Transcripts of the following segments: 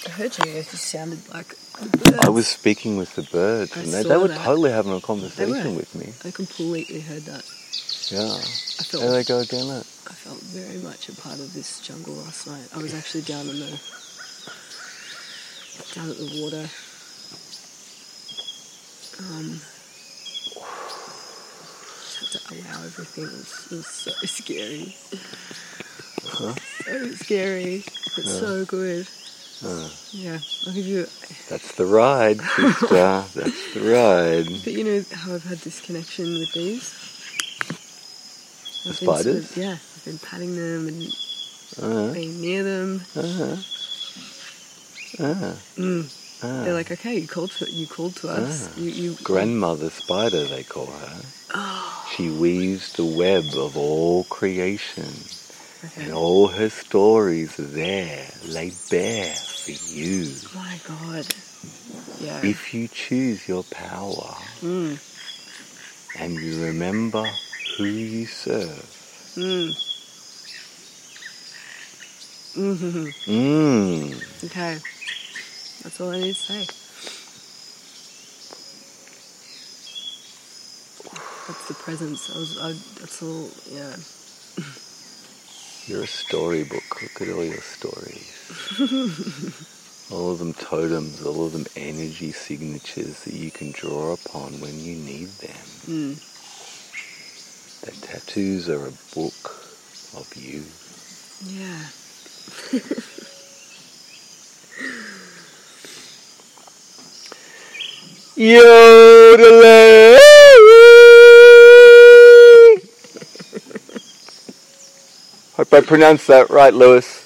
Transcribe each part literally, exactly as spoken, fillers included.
I heard you. It just sounded like the birds. I was speaking with the birds, I and they, saw they were that. totally having a They conversation were. with me. I completely heard that. Yeah. I felt, There they go again. It. I felt very much a part of this jungle last night. I was actually down in the down at the water. Um, just had to allow everything. It was, it was so scary. Huh? So scary, but Yeah. so good. Uh, Yeah, I'll give you. that's the ride, sister. That's the ride. But you know how I've had this connection with these? The I've been sort spiders? of- yeah, I've been patting them and Uh, being near them. uh, uh, Mm. uh. They're like, okay, you called to you called to us. Ah. You, you Grandmother spider, they call her. Oh, She weaves the web of all creation, okay. and all her stories are there, laid bare for you. My God. Yeah. If you choose your power, Mm. and you remember who you serve. Mm. Mm-hmm. Mmm. Okay. That's all I need to say. That's the presence. I was. I, that's all. Yeah. You're a storybook. Look at all your stories. All of them totems, all of them energy signatures that you can draw upon when you need them. Mm. The tattoos are a book of you. Yeah. Yodeling! Hope I pronounced that right, Lewis.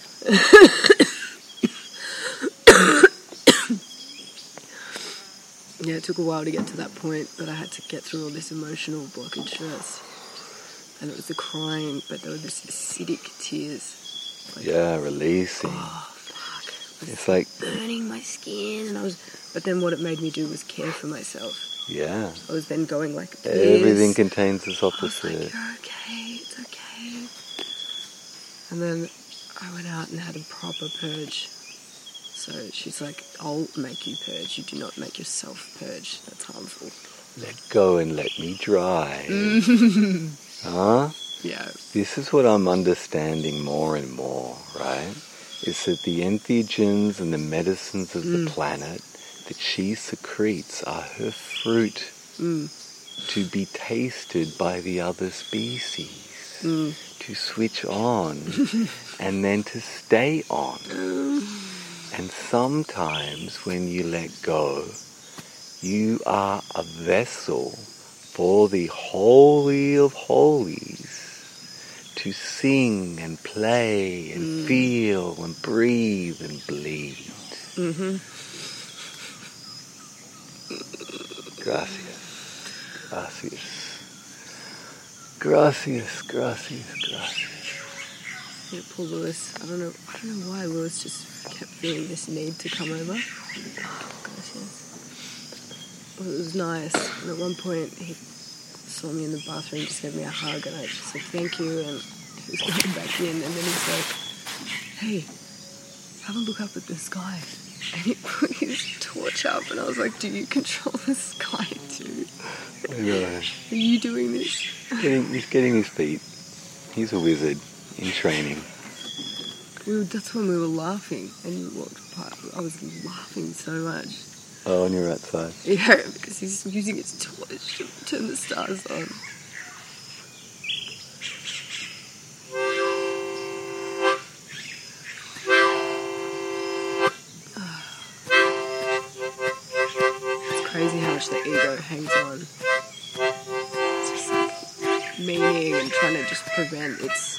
Yeah, it took a while to get to that point, but I had to get through all this emotional blockage first. And it was the crying, but there were this acidic tears. Like, Yeah, releasing. oh, fuck. It was It's like, burning my skin, and I was... But then what it made me do was care for myself. yeah. I was then going like this. Everything contains this I was opposite. like, you're okay, it's okay. And then I went out and had a proper purge. So she's like, I'll make you purge. You do not make yourself purge. That's harmful. Let go and let me dry. Huh? Yeah. This is what I'm understanding more and more, right? Is that the entheogens and the medicines of Mm. the planet that she secretes are her fruit Mm. to be tasted by the other species, Mm. to switch on and then to stay on. And sometimes when you let go, you are a vessel for the Holy of Holies to sing and play and Mm. feel and breathe and bleed. Mm-hmm. Gracias. Gracias. Gracias, gracias, gracias. Yeah, poor Lewis. I don't know. I don't know why Lewis just kept feeling this need to come over. Oh, gosh, yes. Well, it was nice. And at one point, he saw me in the bathroom, just gave me a hug, and I just said thank you, and he was going back in, and then he's like, "Hey, have a look up at the sky." And he put his torch up, and I was like, "Do you control the sky too? I know. Are you doing this?" Getting, he's getting his feet. He's a wizard in training. We were, that's when we were laughing, and you walked past. I was laughing so much. Oh, and you're outside. Yeah, because he's using his torch to turn the stars on. It's crazy how much the ego hangs on. It's just like meaning and trying to just prevent its...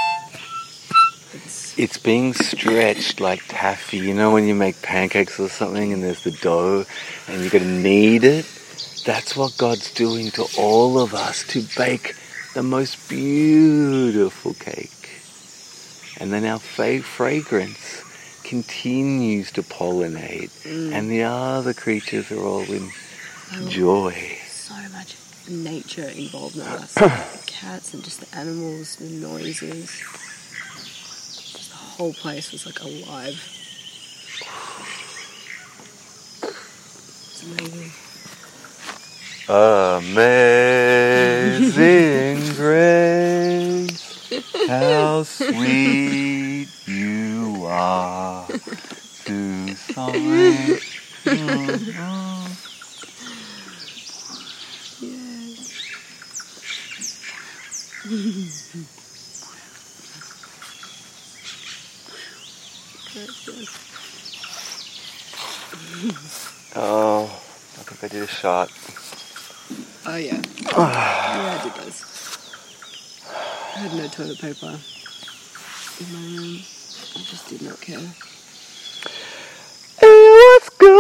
its It's being stretched like taffy. You know when you make pancakes or something and there's the dough and you've got to knead it? That's what God's doing to all of us to bake the most beautiful cake. And then our fa- fragrance continues to pollinate Mm. and the other creatures are all in I love joy. so much nature involved in us. The cats and just the animals, the noises. Just the whole place was like alive. Amazing grace, how sweet you are to sing. Oh, I think I did a shot. Oh yeah. Yeah, I did those. I had no toilet paper in my room. I just did not care. Ayahuasca!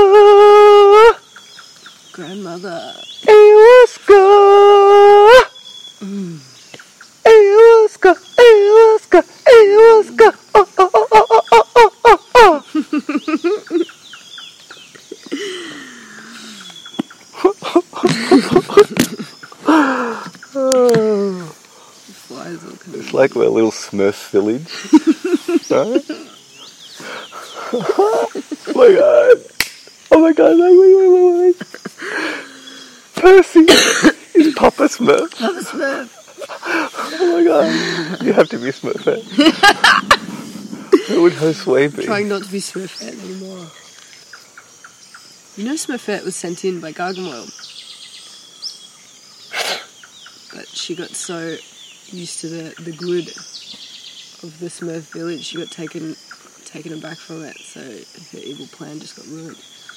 Grandmother. Ayahuasca! Mm. Ayahuasca! Ayahuasca! Ayahuasca! Oh, oh, oh, oh, oh, oh, oh, oh. Flies all coming. It's like we're a little Smurf village. Right? Oh my god. Oh my god, wait, wait, wait, wait, wait. Percy is Papa Smurf. Papa Smurf. Oh my god. You have to be Smurf fan. Who would host Wavy? Trying not to be Smurfette anymore. You know Smurfette was sent in by Gargamel. But she got so used to the, the good of the Smurf village, she got taken taken aback from it, so her evil plan just got ruined.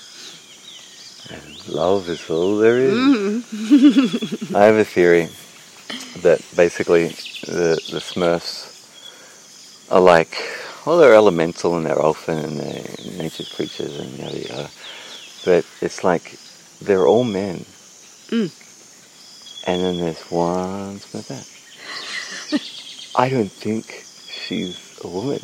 And love is all there is. Mm. I have a theory that basically the, the Smurfs are like, well, they're elemental and they're elfin and they're nature's creatures and yada yada. But it's like they're all men. Mm. And then there's one Smurfette. I don't think she's a woman.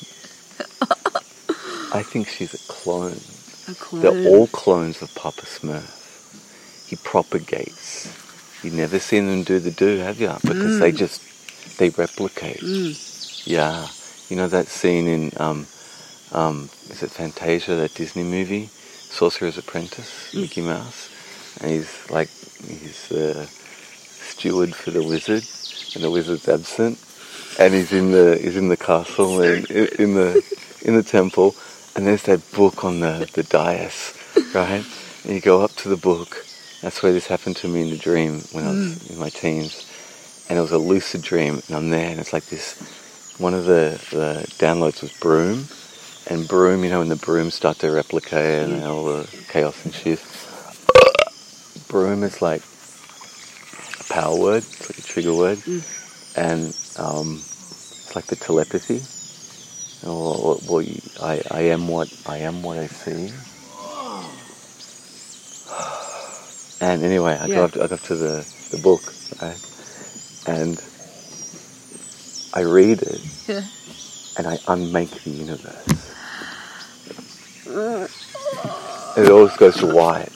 I think she's a clone. A clone. They're all clones of Papa Smurf. He propagates. You've never seen them do the do, have you? Because Mm. they just, they replicate. Mm. Yeah. You know that scene in, um, um, is it Fantasia, that Disney movie? Sorcerer's Apprentice, Mm. Mickey Mouse. And he's like, he's the steward for the wizard, and the wizard's absent. And he's in the, he's in the castle, and in the, in the temple. And there's that book on the, the dais, right? And you go up to the book. That's where this happened to me in a dream when I was Mm. in my teens. And it was a lucid dream, and I'm there, and it's like this, one of the, the downloads was broom. And broom, you know, when the brooms start to replicate and Mm. all the chaos and shit. Broom is like a power word, it's like a trigger word. Mm. And um, it's like the telepathy. Or, or you, I, I am what I am what I see. And anyway, I Yeah. go up to, I go up to the, the book, right? And I read it, Yeah. and I unmake the universe. And it always goes to white.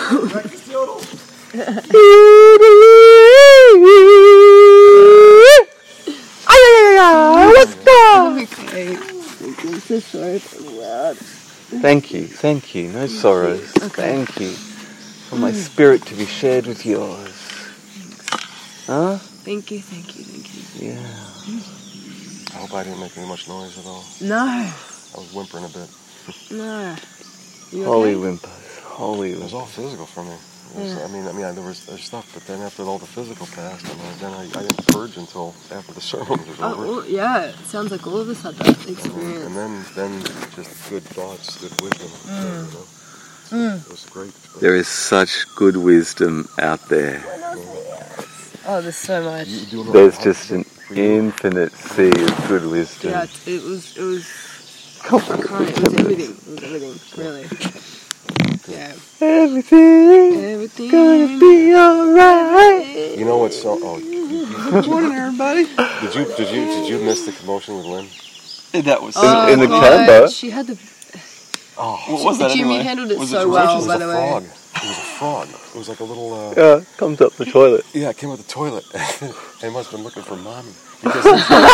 Let's go! Okay. I'm so sorry for the loud. Thank you, thank you. No sorrows. Okay. Thank you for my spirit to be shared with yours. Huh? Thank you, thank you, thank you. Yeah. I hope I didn't make any much noise at all. No, I was whimpering a bit. no. You Holy okay? whimpers. Holy It was whimpers. all physical for me. It was, Yeah. I mean, I mean, there was there's stuff, but then after all the physical passed, I mean, then I, I didn't purge until after the sermon was Oh, over. well, yeah, it sounds like all of us had that And then, experience. and then, then just good thoughts, good wisdom. Mm. You know? Mm. It was great. There is such good wisdom out there. Oh, there's so much. You do know There's how- just an for you, infinite sea of good wisdom. Yeah, it, it was, it was, I can't, it was everything, it was everything, really. Yeah. Everything Everything. gonna be alright. You know what's so? Oh, you- you- Good morning, everybody. did you did you did you miss the commotion with Lynn? That was Oh, in the God, camper? She had the, Oh, what was that Jimmy anyway? handled it Was so it was well, actually by a the way. frog. It was a frog. It was like a little. Uh, Yeah, comes up the toilet. Yeah, it came out the toilet. They must have been looking for mommy. Because he was,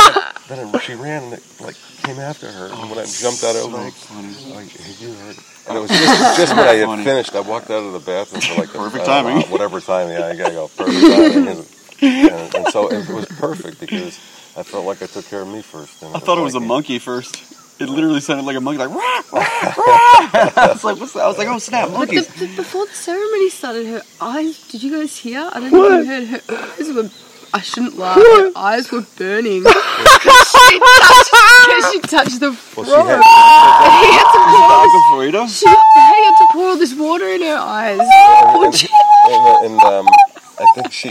then it, she ran and it like came after her. And when I jumped out of so like, funny. like, you heard it. And it was just, just when I had Funny. finished, I walked out of the bathroom for like a, Perfect I don't know, timing. whatever time. Yeah, I gotta go. Perfect timing. And, and, and so it was perfect because I felt like I took care of me first. And I thought it was a like, monkey first. It literally sounded like a monkey, like rah, rah, rah. I was like, what's that? I was like, oh snap, But monkeys. the, the, before the ceremony started, her eyes. Did you guys hear? I don't know if you heard. Her eyes were. I shouldn't laugh. Her eyes were burning because she touched. Because she touched the Well, frog. she had, And he had to pour. Like This, a burrito? she he had to pour all this water in her eyes. Poor chick. and, and um, I think she.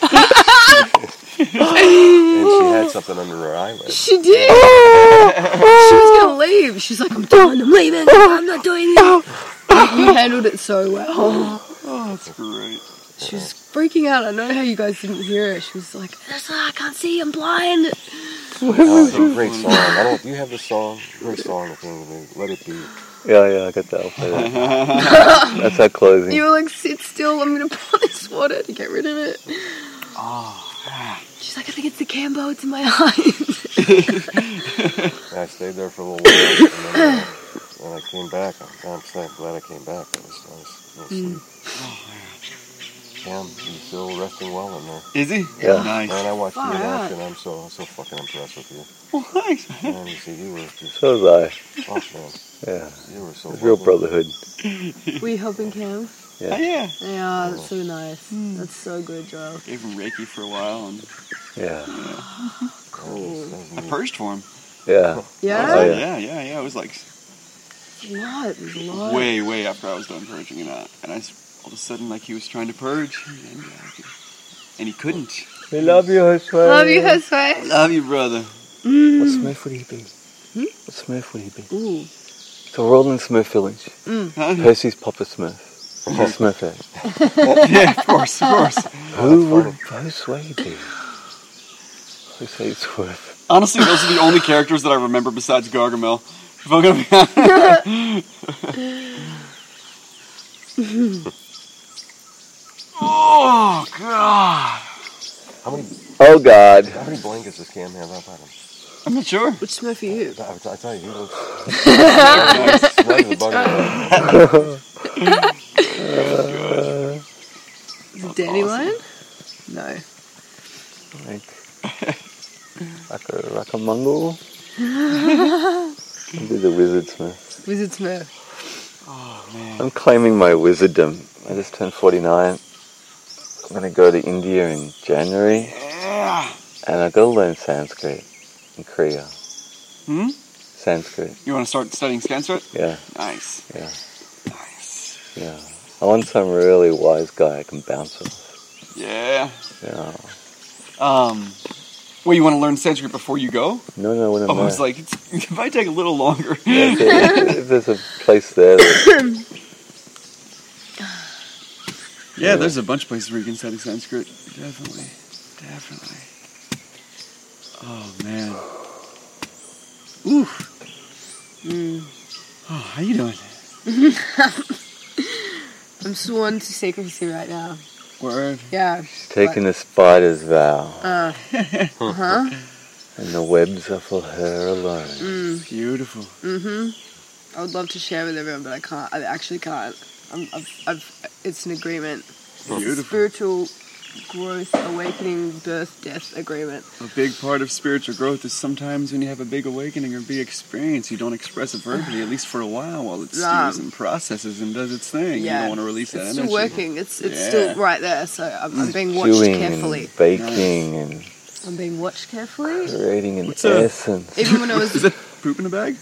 And she had something under her eyelid. She did. She was gonna leave. She's like, I'm done. I'm leaving. I'm not doing this. You handled it so well. Oh, that's great. She was freaking out. I know how you guys didn't hear her. She was like, I can't see. I'm blind. Oh, it's a great song. I don't. Do you have the song? Great song. I think. Let it be. Yeah, yeah, I got that. I'll play that. That's our closing. You were like, sit still. I'm gonna pour this water to get rid of it. Oh, man. She's like, I think it's the Cambo. It's in my eyes. And I stayed there for a little while, and then uh, when I came back, I'm, I'm so glad I came back. I was, I was, I was Mm. asleep. Cam, he's still resting well in there. Is he? Yeah. Nice. Man, I watched you Far in out. action. I'm so, so fucking impressed with you. Well, thanks, man. Man, you see, you were just, So was oh man, I. Yeah. you were so. It's real lovely. brotherhood. Were you helping Cam? Oh, yeah. Yeah, that's so nice. That's so good, Joel. Gave him Reiki for a while, and Yeah. Cool. That was I neat. purged for him. Yeah. Yeah? Oh, yeah, yeah. yeah, yeah. yeah. It was like A lot. There's a lot. way, way after I was done purging, and, uh, and I s- all of a sudden, like, he was trying to purge, and, uh, and he couldn't. We love you, Josue. Love you, Josue. Love you, brother. What Smith would he be? Hmm? What Smith would he be? Ooh. So we're all in Smith Village. Huh? Percy's Papa Smith. He's Smith Head. Yeah, of course, of course. Who would Josue be? Josue's worth. Honestly, those are the only characters that I remember besides Gargamel. If I'm gonna be honest. Oh, God. How many, Oh, God. how many blankets does Cam have up on him? I'm not sure. Which Smurf are you? I, I tell you, he looks. He's not even bugging me. Is it Dandelion? No. Like, like a, like a Mongol. I'll be the Wizard Smith. Wizard Smurf. Oh, man. I'm claiming my wizarddom. I just turned forty-nine. I'm going to go to India in January. Yeah. And I got to learn Sanskrit and Kriya. Hmm? Sanskrit. You want to start studying Sanskrit? Yeah, Nice. yeah, Nice. yeah. I want some really wise guy I can bounce off. Yeah. Yeah. Um, well, you want to learn Sanskrit before you go? No, no, when I'm Oh, I there. was like, it's, it might take a little longer. Yeah, if, if there's a place there that, Yeah, there's a bunch of places where you can study Sanskrit. Definitely. Definitely. Oh, man. Ooh. Mm. Oh, how you doing? I'm sworn to secrecy right now. Word. Yeah. taking the spider's vow, Uh. Uh-huh. and the webs are for her alone. Mm. Beautiful. Mm-hmm. I would love to share with everyone, but I can't. I actually can't. I'm, I've, I've, it's an agreement. It's a Beautiful. spiritual growth, awakening, birth, death agreement. A big part of spiritual growth is sometimes when you have a big awakening or big experience, you don't express it verbally, at least for a while, while it Nah. stews and processes and does its thing. Yeah. You don't want to release that It's energy. still working. It's it's Yeah. still right there. So I'm, I'm being watched Chewing carefully. and baking and I'm being watched carefully. creating an What's that? essence. Even when I was Is that poop in a bag?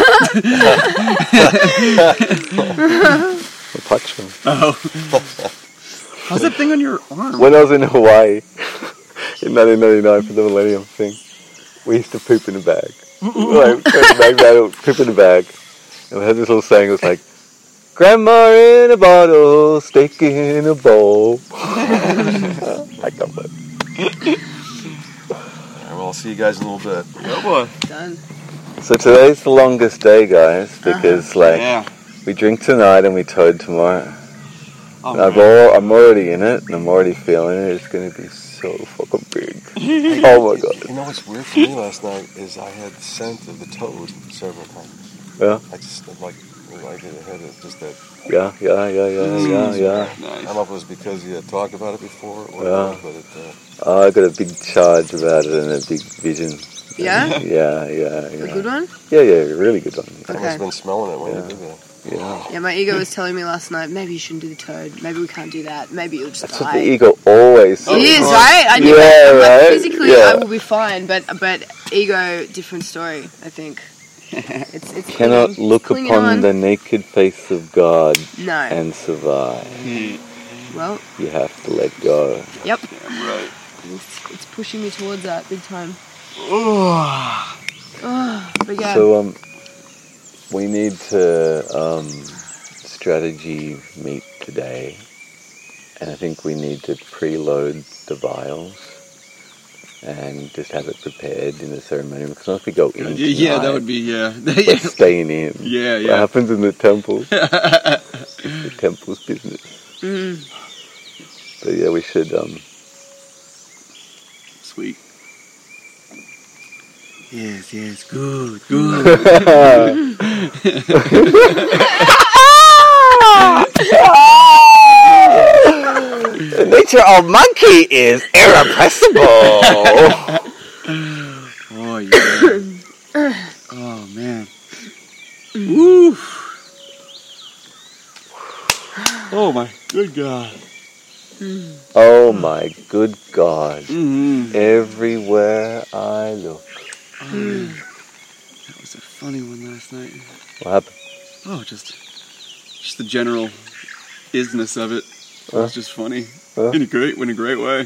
A parchment. Oh. How's that thing on your arm? When I was in Hawaii in nineteen ninety-nine for the Millennium thing, we used to poop in a bag. Like, turn the bag down, poop in a bag. And we had this little saying, it was like, Grandma in a bottle, steak in a bowl. I got that. All right, well, I'll see you guys in a little bit. Oh, boy. done. So today's the longest day, guys, because like Yeah. we drink tonight and we toad tomorrow. Oh, And I've man. all, I'm already in it, and I'm already feeling it. It's going to be so fucking big. Oh my god. You know what's weird for me last night is I had the scent of the toad several times. Yeah, I just like, I did had it, just that. yeah, yeah, yeah, yeah, yeah, yeah. I don't know if it was because you had talked about it before or Yeah. what, but it. Uh, Oh, I got a big charge about it and a big vision. Yeah? Yeah, yeah, yeah. A good one? Yeah, yeah, a really good one. I must Okay. have been smelling it when Yeah. you did that. Yeah. Yeah, my ego was telling me last night, maybe you shouldn't do the toad. Maybe we can't do that. Maybe you'll just That's die. what the ego always says. It is, Oh, right? I knew yeah, that. I'm like, right? physically, Yeah. I will be fine, but but ego, different story, I think. It's, it's Cannot clinging- look it's clinging upon on. the naked face of God No. and survive. Well, You have to let go. yep. Damn right. It's, it's pushing me towards that big time. Oh. Oh, but yeah. So um, we need to um, strategy meet today, and I think we need to preload the vials and just have it prepared in the ceremony. Because once we go in, Yeah, yeah, that tonight, would be, yeah. we're staying in. Yeah, What yeah. happens in the temple? The temple's business. Mm. So yeah, we should um, Sweet. Yes, yes, good, good. the nature of monkey is irrepressible. Oh, yeah. Oh, man. Woo. Oh, my good God. Oh my good God. Mm-hmm. Everywhere I look. Oh, man. That was a funny one last night. What happened? Oh, just just the general isness of it. It Huh? was just funny. Huh? In a great, in a great way.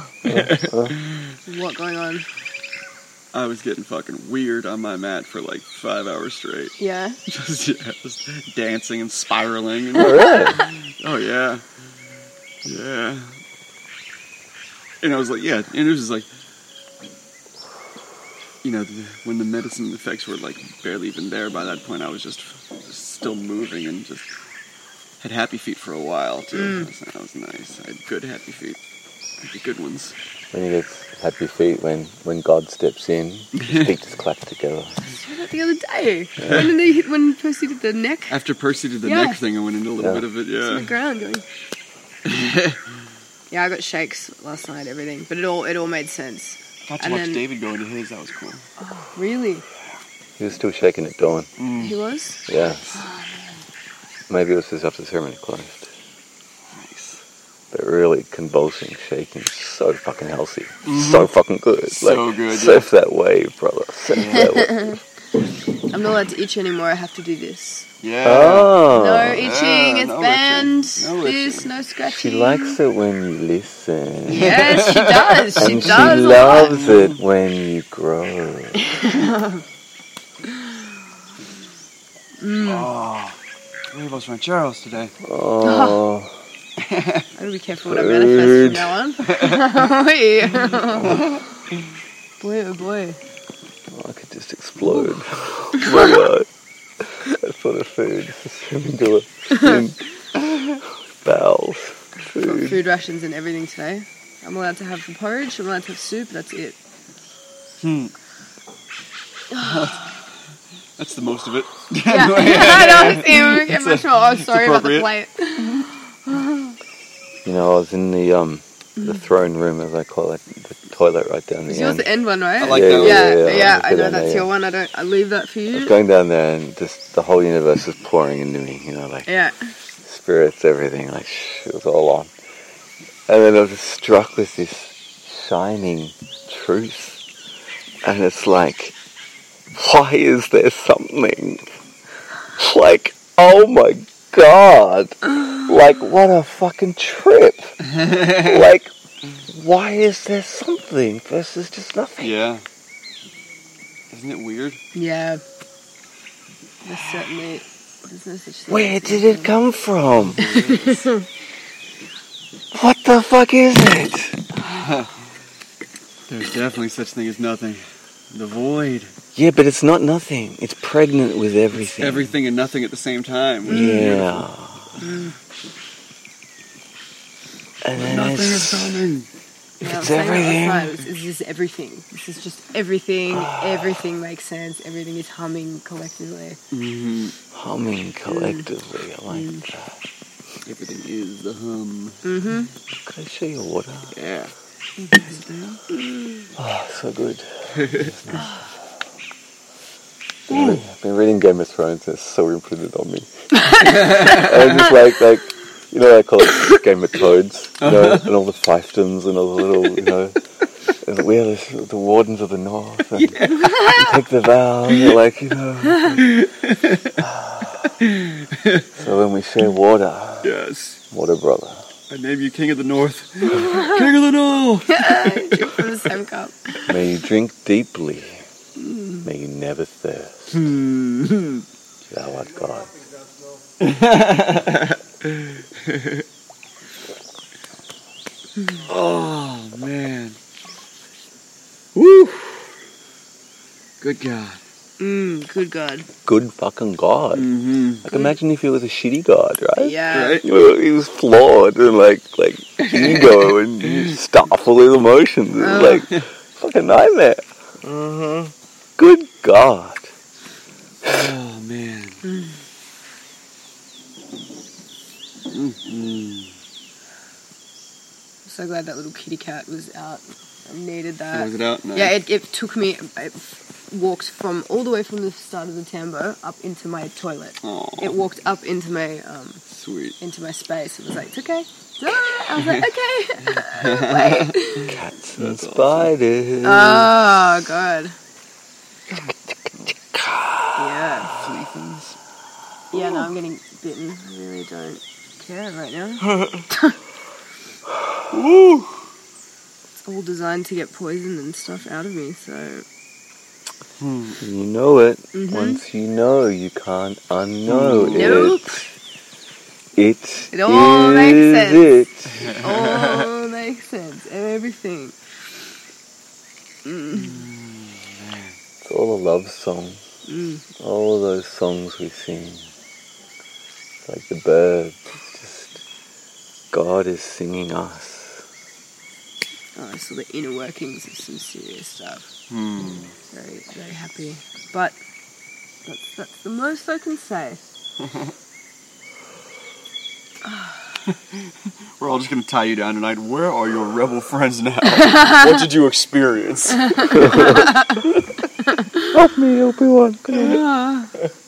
What going on? I was getting fucking weird on my mat for like five hours straight. Yeah? Just, yeah, just dancing and spiraling. And, Oh, really? oh, yeah. Yeah. And I was like, yeah, and it was just like, you know, the, when the medicine effects were like barely even there by that point, I was just, just still moving and just had happy feet for a while too. Mm. That, was, that was nice. I had good happy feet. The good ones. When you get happy feet, when, when God steps in, his feet just clap together. I saw that the other day. When did they hit, when Percy did the neck? After Percy did the Yeah. neck thing, I went into a little Yeah. bit of it, It's on the yeah. ground going. Yeah, I got shakes last night, everything. But it all it all made sense. Got to And watch then- David go into his, that was cool. Really? He was still shaking at dawn. Mm. He was? Yeah. Maybe it was just after the ceremony closed. Nice. But really convulsing, shaking, so fucking healthy. So fucking good. So like, good, Surf that wave, brother. Surf that wave. I'm not allowed to itch anymore. I have to do this. Yeah. Oh. No itching. yeah, it's no banned. itching. No this, itching. no scratching. She likes it when you listen. Yes, she does. She and does. she a lot. loves it when you grow. Oh. Huevos rancheros today. Oh. I gotta be careful what I manifest from now on. Oi. Boy, oh boy. I could just explode. Oh my god. That sort of food. Just swimming to it. In bowels. Got Food. food rations and everything today. I'm allowed to have the porridge. I'm allowed to have soup. That's it. Hmm. That's the most of it. Yeah, I know. See, we get much more. Oh, sorry about the appropriate. plate. You know, I was in the um the throne room, as I call it, the toilet right down Is the yours end. the end one, right? I like Yeah, that one. Yeah, yeah, yeah. yeah, I I'll know put that that's there, your yeah. one. I don't. I leave that for I was you. going down there and just the whole universe was pouring into me, you know, like Yeah. spirits, everything, like sh- it was all on. And then I was just struck with this shining truth. And it's like, why is there something? Like, oh my god. Like, what a fucking trip. Like, why is there something versus just nothing? Yeah. Isn't it weird? Yeah. There's certainly. There's no such thing. Where as did it nothing. come from? What the fuck is it? There's definitely such thing as nothing. The void. Yeah, but it's not nothing. It's pregnant with everything. Everything and nothing at the same time. which is Yeah. beautiful. And then Nothing is it's, coming. Yeah, I was It's saying that everything. last night. It's, it's just everything. This is just everything. Everything makes sense. Everything is humming collectively. Mm-hmm. Humming collectively. I like that. Everything is the hum. Mm-hmm. Can I show you water? Yeah. Oh, so good. I've been reading Game of Thrones and it's so imprinted on me. And it's like, like, you know, I call it Game of Toads, you know, and all the fiefdoms and all the little, you know, and we are the, the wardens of the north, and Yeah. you take the vow, and you're like, you know. So when we share water, Yes. water brother. I name you King of the North. King of the North. Drink from the same cup. May you drink deeply. May you never thirst. Thou art God. Oh, man. Woo. Good God. Mm, good God. Good fucking God. Mm-hmm. Like, imagine if he was a shitty God, right? Yeah. Right? Well, he was flawed and like like ego and stuff full of emotions. It was Oh. like fucking nightmare. Mm-hmm. Good God. Oh, man. Mm-hmm. I'm so glad that little kitty cat was out. I needed that. Was it out? No. Yeah, it, it took me, it walked from all the way from the start of the tambo up into my toilet. Aw, It walked up into my um, sweet. into my space. It was like, it's okay. Ah, I was like, okay. Wait. Cats and spiders. Oh, God. Yeah. Fleethings. Yeah, no, I'm getting bitten. I really don't care right now. Woo! It's all designed to get poison and stuff out of me, so... You know it. Mhm. Once you know, you can't unknow Nope. it. It, It all makes is sense. it. It all makes sense. Everything. Mm. It's all a love song. Mm. All those songs we sing. It's like the birds. It's just God is singing us. Oh, I saw the inner workings of some serious stuff. Hmm. Very, very happy. But that's, that's the most I can say. We're all just going to tie you down tonight. Where are your rebel friends now? What did you experience? Help me, Obi-Wan. Come on. Ah.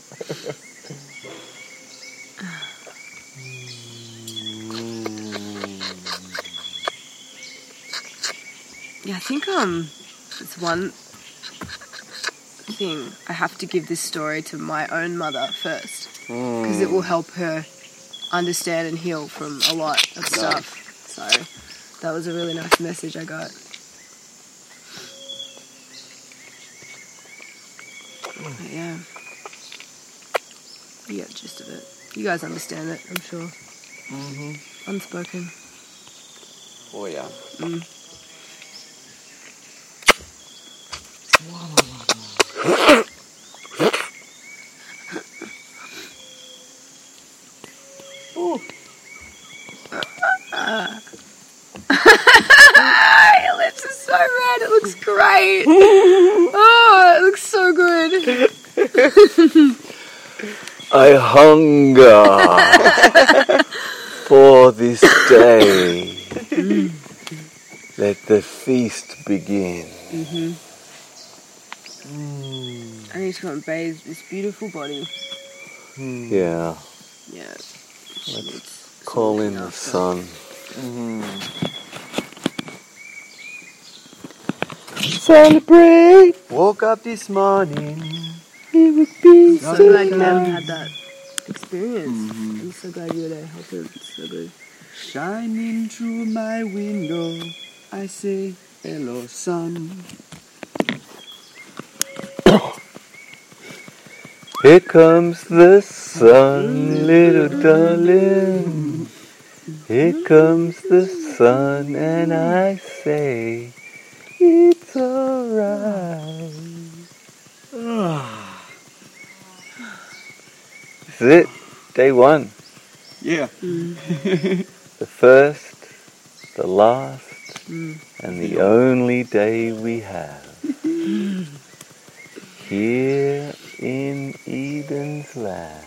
Yeah, I think um, it's one thing. I have to give this story to my own mother first, because it will help her understand and heal from a lot of stuff. So that was a really nice message I got. But yeah, you get the gist of it. You guys understand it, I'm sure. Mm-hmm. Unspoken. Oh, yeah. Mm. Your lips are so red. It looks great. Oh, it looks so good. I hunger for this day. Let the feast begin. Mm-hmm. I need to go and bathe this beautiful body. Yeah, Yeah. let's call in the sun. Mm-hmm. Celebrate. Woke up this morning. It would be So so glad you haven't nice. had that experience. Mhm. I'm so glad you were there helping. It's so good. Shining through my window, I say, hello, sun. Here comes the sun, little darling. Here comes the sun, and I say, it's alright. This is it, day one. Yeah. Mm. The first, the last, Mm. and the only day we have. Here in Eden's land,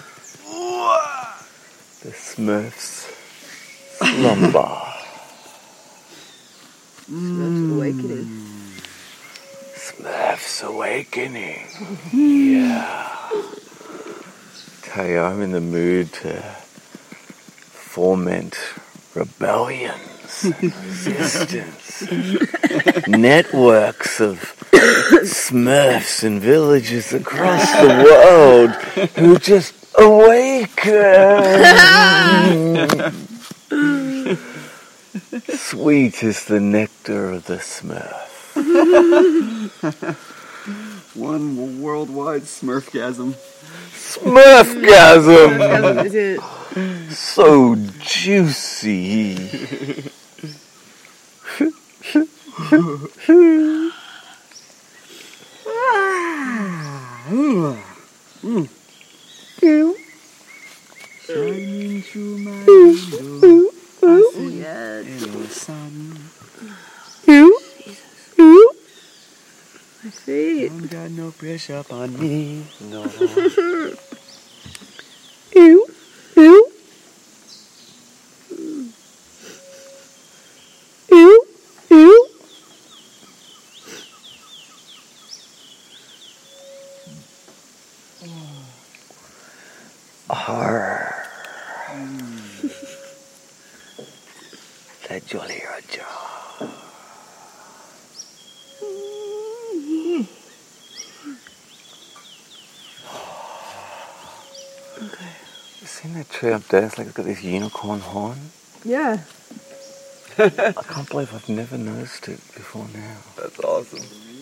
the Smurfs slumber. Smurfs awakening. Smurfs awakening. Yeah. Tell you, I'm in the mood to foment rebellions, resistance, networks of Smurfs in villages across the world who just awaken. Sweet is the nectar of the Smurf. One worldwide Smurfgasm. Smurfgasm! Smurfgasm is it. So juicy. Shining through my window, I see Yeah. the sun. My feet. Don't got no pressure upon me. No. Ew, ew. Ew, ew. Arr. The Jolly Roger. Okay. You seen that tree up there? It's like it's got this unicorn horn. Yeah. I can't believe I've never noticed it before now. That's awesome.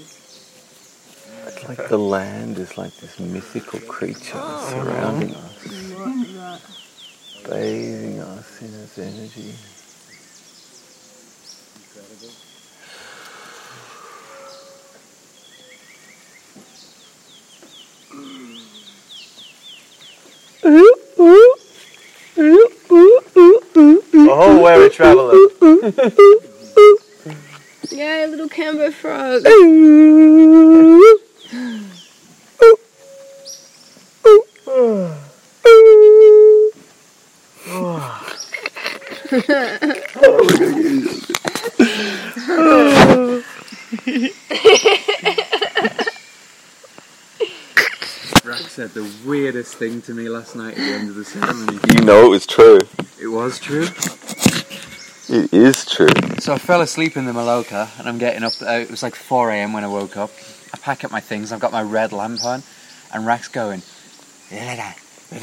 It's like the land is like this mythical creature surrounding us, bathing us in its energy. Oh, where we traveling? Yay, little Cambo frog. Rack said the weirdest thing to me last night at the end of the ceremony. You know it was true. It was true. It is true. So I fell asleep in the Maloka, and I'm getting up. Uh, it was like four a.m. when I woke up. I pack up my things. I've got my red lamp on, and Rack's going. I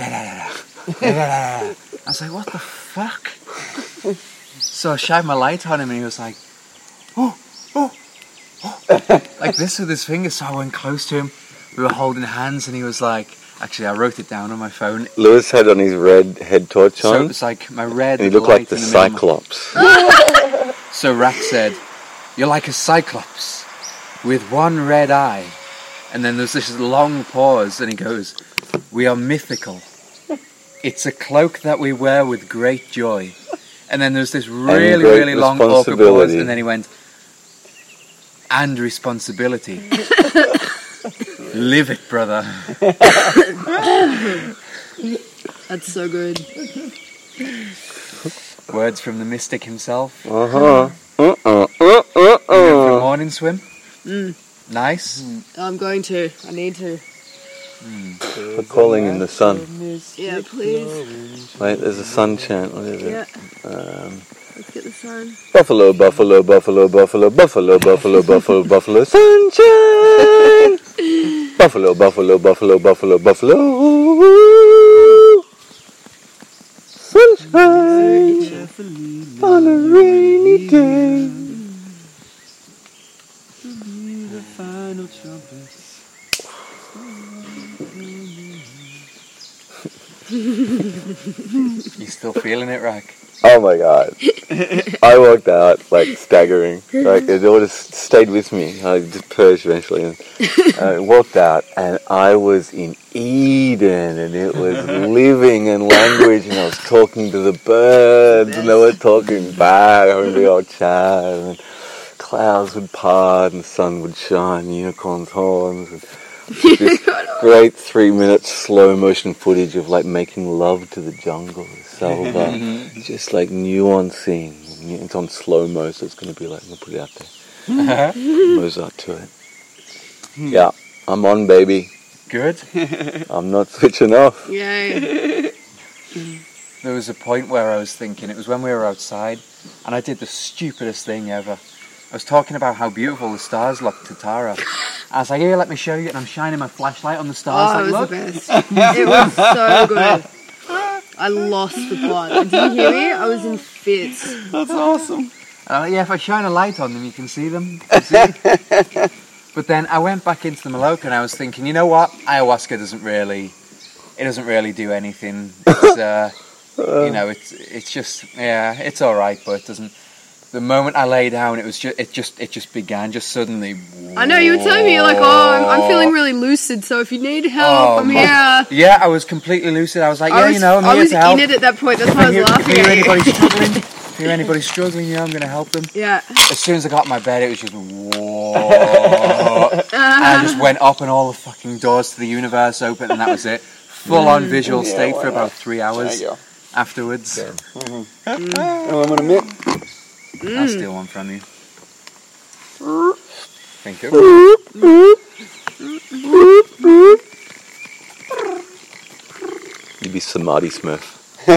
was like, what the fuck? So I shined my light on him, and he was like, oh, oh, oh, like this with his fingers. So I went close to him. We were holding hands, and he was like, actually, I wrote it down on my phone. Lewis had on his red head torch So on, it was like my red. and he looked light like the in middle of my- Cyclops. So Rack said, you're like a cyclops with one red eye. And then there's this long pause, and he goes, we are mythical. It's a cloak that we wear with great joy. And then there's this really, great really long awkward pause, responsibility. and then he went, and responsibility. Live it, brother. That's so good. Words from the mystic himself. Uh-huh. Uh-uh. You go for a Uh-uh. morning swim. Mm. Nice. I'm going to. I need to. We're calling in the sun. Yeah, please. Wait, there's a sun chant. What is Yeah. it? Um, Let's get the sun. buffalo, buffalo, buffalo, buffalo, buffalo, buffalo, buffalo, buffalo, sunshine. Buffalo, buffalo, buffalo, buffalo, buffalo. Sunshine on a rainy day. The final trumpets. You still feeling it, Rack? Oh my god. I walked out like staggering. Like it all just stayed with me. I just purged eventually. And I walked out and I was in Eden and it was living and language and I was talking to the birds and they were talking back, having a big old chat and clouds would part and the sun would shine, unicorns' horns and this great three minute slow motion footage of like making love to the jungle. Selva, just like nuancing. It's on slow mo, so it's going to be like, we'll put it out there. Mozart to it. Yeah, I'm on, baby. Good. I'm not switching off. Yay. There was a point where I was thinking, it was when we were outside, and I did the stupidest thing ever. I was talking about how beautiful the stars looked to Tara. I was like, here, let me show you, and I'm shining my flashlight on the stars. Oh, like, it was look. the best. It was so good. I lost the plot. Did you hear me? I was in fits. That's awesome. And I'm like, yeah, if I shine a light on them, you can see them. You see? But then I went back into the Maloka and I was thinking, you know what? Ayahuasca doesn't really, it doesn't really do anything. It's, uh, you know, it's it's just, yeah, it's all right, but it doesn't. The moment I lay down, it was just, it just, it just began, just suddenly. I know, you were telling me, you're like, oh, I'm, I'm feeling really lucid, so if you need help, Oh, I'm my- here. Yeah, I was completely lucid. I was like, yeah, I was, you know, I'm I here was to help. in it at that point, that's If why I I was hear, if I laughing hear at you. anybody struggling, if I hear anybody struggling, yeah, I'm going to help them. Yeah. As soon as I got in my bed, it was just whoa. And I just went up and all the fucking doors to the universe opened, and that was it. Full on visual Yeah, state why for not? about three hours There you go. afterwards. Oh, I'm gonna admit. I'll steal one from you. Thank you. You'd be Samadhi Smurf.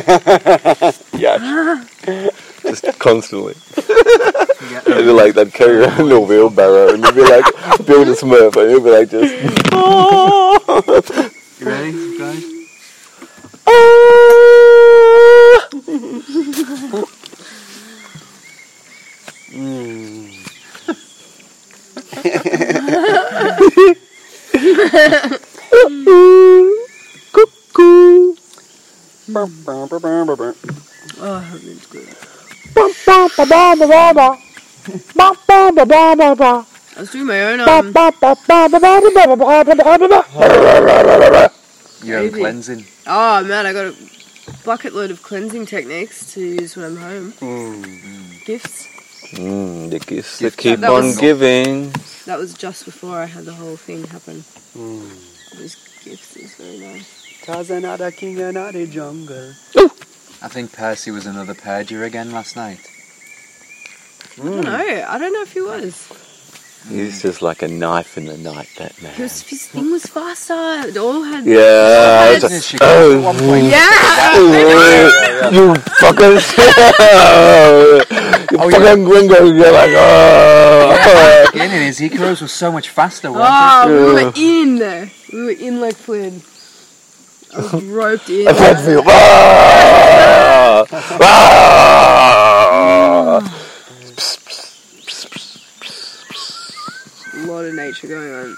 Yeah. Just constantly. Yeah. It'd be like they'd carry around a wheelbarrow and you'd be like build a Smurf and you'd be like just You ready, guys? Cuckoo. Oh, it's good. I was doing my own, um, You have Crazy. cleansing. oh man, I got a bucket load of cleansing techniques to use when I'm home. Gifts. Mm, the gifts Gift that keep that on was- giving. That was just before I had the whole thing happen. Those gifts is very nice. Kazanada Kinganade jungle. I think Percy was another perjurer again last night. I don't know. I don't know if he was. He's just like a knife in the night, that man. He was his thing was faster. It all had. Yeah, I was Isn't like, she at one point? Yeah. you fuckers! you Oh, fucking gringos! You're like, oh! In his Icaros was so much faster, weren't Oh, we were in there. We were in like Flynn. I was roped in. I can't feel. Ah! Ah! A lot of nature going on.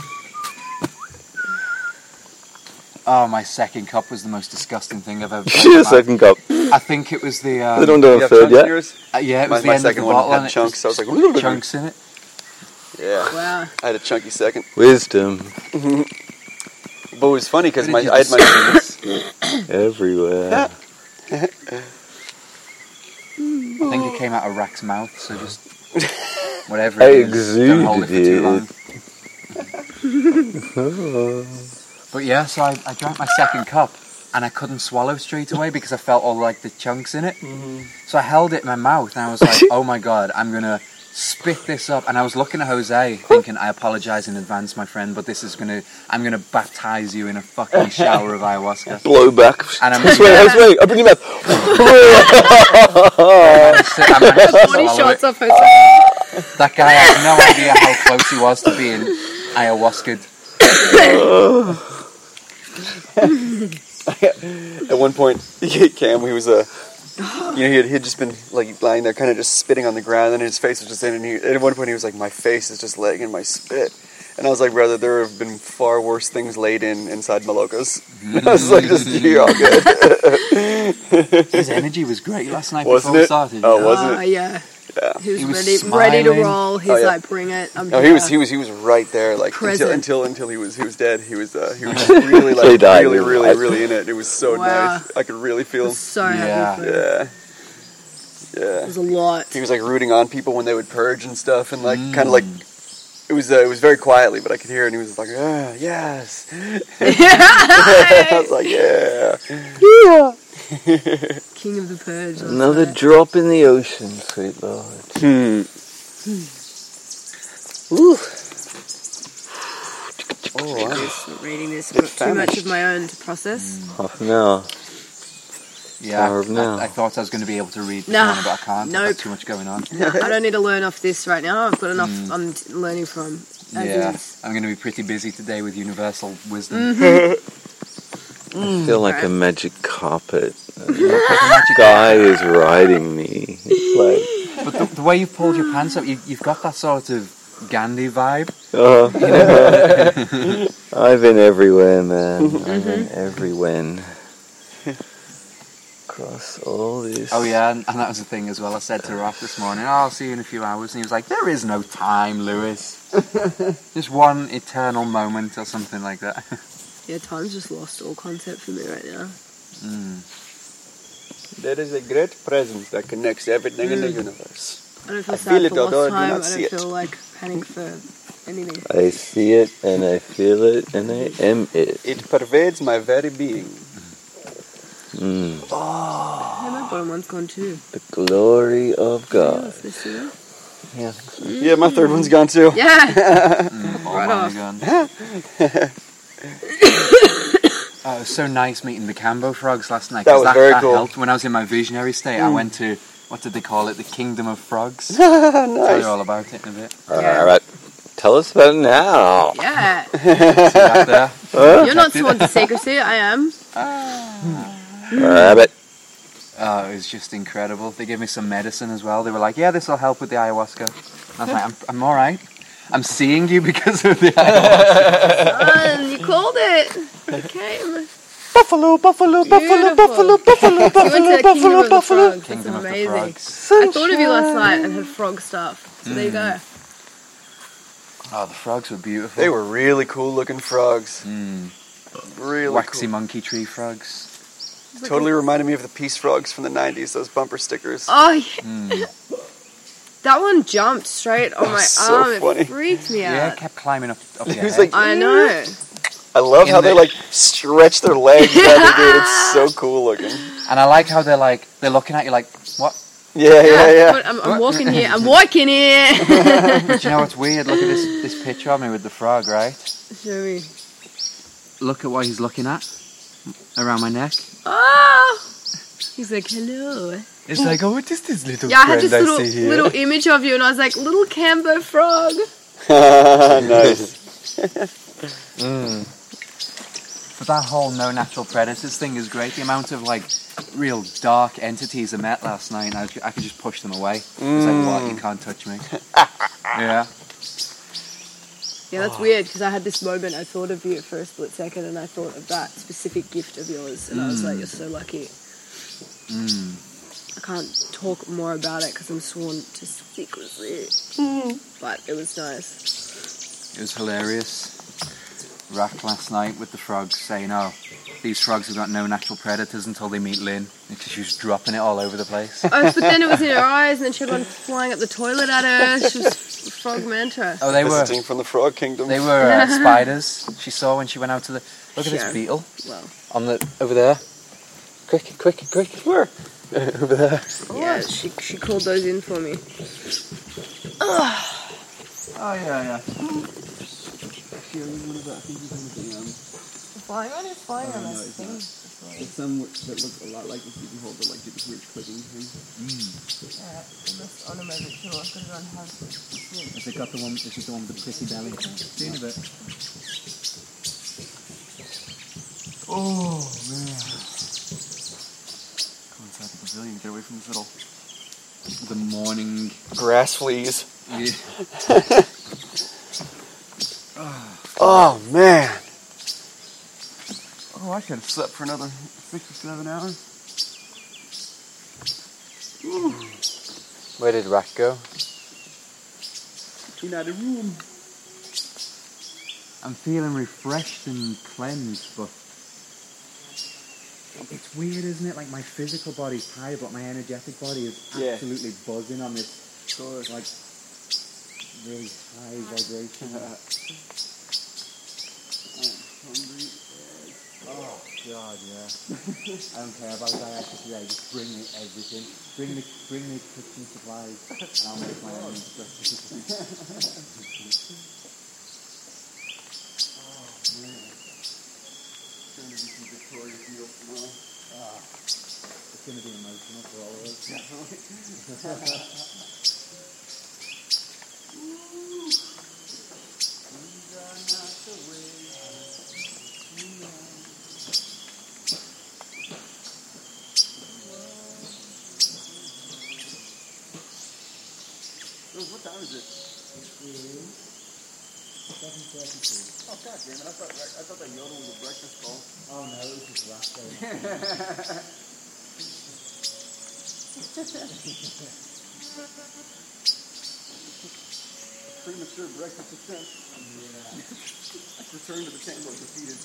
Oh, my second cup was the most disgusting thing I've ever Your drank. second cup. I think it was the. Um, They don't do a third yet. uh, yeah, it was My- the my end second of the one bottle had and it chunks, so I was like, was chunks in it. Yeah. Wow. I had a chunky second. Wisdom But it was funny because What my did you I had my everywhere. I think it came out of Rack's mouth, so just whatever I it is, don't hold it for too exuded long. But yeah, so I, I drank my second cup and I couldn't swallow straight away because I felt all like the chunks in it. So I held it in my mouth and I was like, oh my god, I'm gonna spit this up. And I was looking at Jose thinking, I apologise in advance, my friend, but this is gonna, I'm gonna baptise you in a fucking shower of ayahuasca. Blow back. And I'm- This way, this way. Open your mouth. I managed to- I managed to Forty swallow shots it. off her. That guy had no idea how close he was to being ayahuasca. At one point, Cam, he was a, you know, he had, he had just been like lying there, kind of just spitting on the ground, and his face was just in. And he, at one point, he was like, "My face is just letting in my spit," And I was like, brother, there have been far worse things laid in inside Malokas. I was like, just, you're all good. His energy was great last night Wasn't before we it? started. Oh, yeah. wasn't Uh, it? yeah. Yeah. He was, He was ready, ready to smiling. roll. He's Oh, yeah. like, bring it. I'm No, he here. was he was he was right there, like until Present. until until he was he was dead. He was uh, he was really like He died. really really I- really in it. It was so Wow. nice. I could really feel. I'm so Yeah. happy for him. Yeah, yeah. It was a lot. He was like rooting on people when they would purge and stuff, and like kind of like it was uh, it was very quietly, but I could hear, it, and he was like, ah, yes. I was like, yeah. King of the Purge. last Another night. drop in the ocean, sweet Lord. Hmm. Ooh. Oh, Read wow. this, not reading this. Bit Got too much famished. of my own to process. Half an hour. Yeah, Power of now. I, I thought I was going to be able to read this Nah, morning, but I can't. I've nope. got too much going on. I don't need to learn off this right now. I've got enough I'm t- learning from. As Yeah, is. I'm going to be pretty busy today with universal wisdom. Mm-hmm. I feel like a Right. magic carpet. Like a magic- Guy is riding me. It's like, But the, the way you've pulled your pants up, you, you've got that sort of Gandhi vibe. oh. I've been everywhere, man. I've been everywhere. Across all this. Oh yeah, and, and that was the thing as well. I said to Ross this morning, oh, I'll see you in a few hours. And he was like, there is no time, Lewis. Just one eternal moment or something like that. Yeah, time's just lost all concept for me right now. Mm. There is a great presence that connects everything in the universe. I don't feel I sad feel it, for lost although I do time. I not don't see it. feel like panic for anything. I see it and I feel it and I am it. It pervades my very being. Mm. Hey, my bottom one's gone too. The glory of God. Yes, this is it. Yeah. Yeah, my third one's gone too. Yeah. Mm, all Right mine off. are gone. Oh, it was so nice meeting the Cambo frogs last night. That 'cause was very that cool. Mm. helped. When I was in my visionary state, I went to, what did they call it? The Kingdom of Frogs. Tell you Nice. all about it in a bit. Yeah. All right. Tell us about it now. Yeah. See that there? You're not sworn to secrecy. I am. Rabbit. Oh, it was just incredible. They gave me some medicine as well. They were like, yeah, this will help with the ayahuasca. And I was like, I'm, I'm all right. I'm seeing you because of the ayahuasca. Um, you called it. It came. Buffalo, buffalo, buffalo, buffalo, buffalo, So you went to the Kingdom of the Frogs. That's Kingdom of the amazing. Frogs. I thought of you last night and had frog stuff. So there you go. Oh, the frogs were beautiful. They were really cool looking frogs. Mm, Really waxy cool. monkey tree frogs. Totally reminded me of the Peace Frogs from the nineties, those bumper stickers. Oh, yeah. Mm. That one jumped straight on That my was so arm. funny. It freaked me Yeah, out. it kept climbing up, up your He was head. like, I know. I love In how they the- like stretch their legs out there, dude. It's so cool looking. And I like how they're like, they're looking at you like, what? Yeah, yeah, yeah. But I'm, I'm walking here. I'm walking here. Do you know what's weird? Look at this, this picture of me with the frog, right? Show me. Look at what he's looking at around my neck. Oh! He's like, hello. It's like, oh, what is this little Yeah, I had friend this I little see here? little image of you, and I was like, little Cambo frog. Nice. Mm. But that whole no natural predators thing is great. The amount of like real dark entities I met last night, and I, I could just push them away. It's like, what? You can't touch me. Yeah. Yeah, that's weird, because I had this moment, I thought of you for a split second, and I thought of that specific gift of yours, and I was like, you're so lucky. Mm. I can't talk more about it, because I'm sworn to secrecy. But it was nice. It was hilarious. Rack last night with the frogs saying, oh, these frogs have got no natural predators until they meet Lynn. Because she was dropping it all over the place. Oh, but then it was in her eyes, and then she had gone flying up the toilet at her. She was frog mantra. Oh, they were Visiting from the Frog Kingdom. they were uh, spiders she saw when she went out to the... Look at Sure. this beetle. Well, On the... Over there. Quick, quick, quick. Where? Over there. yeah, she she called those in for me. Oh, yeah, yeah. Flying on is flying on us. It's some that look a lot like the Stephen Hold, but like do this weird clicking thing. Alright, on a moment too. I've got it on how to swim. Has it got the one... Is it the one with the pretty belly? See in a bit. Oh, man. Go inside the pavilion. Get away from this little... The morning... Grass fleas. Yeah. Oh, Oh man. Oh, I could have slept for another six or seven hours. Ooh. Where did Rack go? In the room. I'm feeling refreshed and cleansed, but it's weird, isn't it? Like my physical body's tired, but my energetic body is Yeah. absolutely buzzing on this, like, really high vibration. Hungry. Oh God, yeah. I don't care about dietary today. Just bring me everything. Bring me, bring me kitchen supplies, and I'll make my own stuff. Trying to do some Victoria's meal tomorrow. Ah, it's going to be emotional for all of us. What time is it? seven thirty-two. Oh god damn it! I thought I thought that yodel was a breakfast call. Oh no, it was just last day. Premature breakfast attempt. Yeah. Return to the chamber defeated.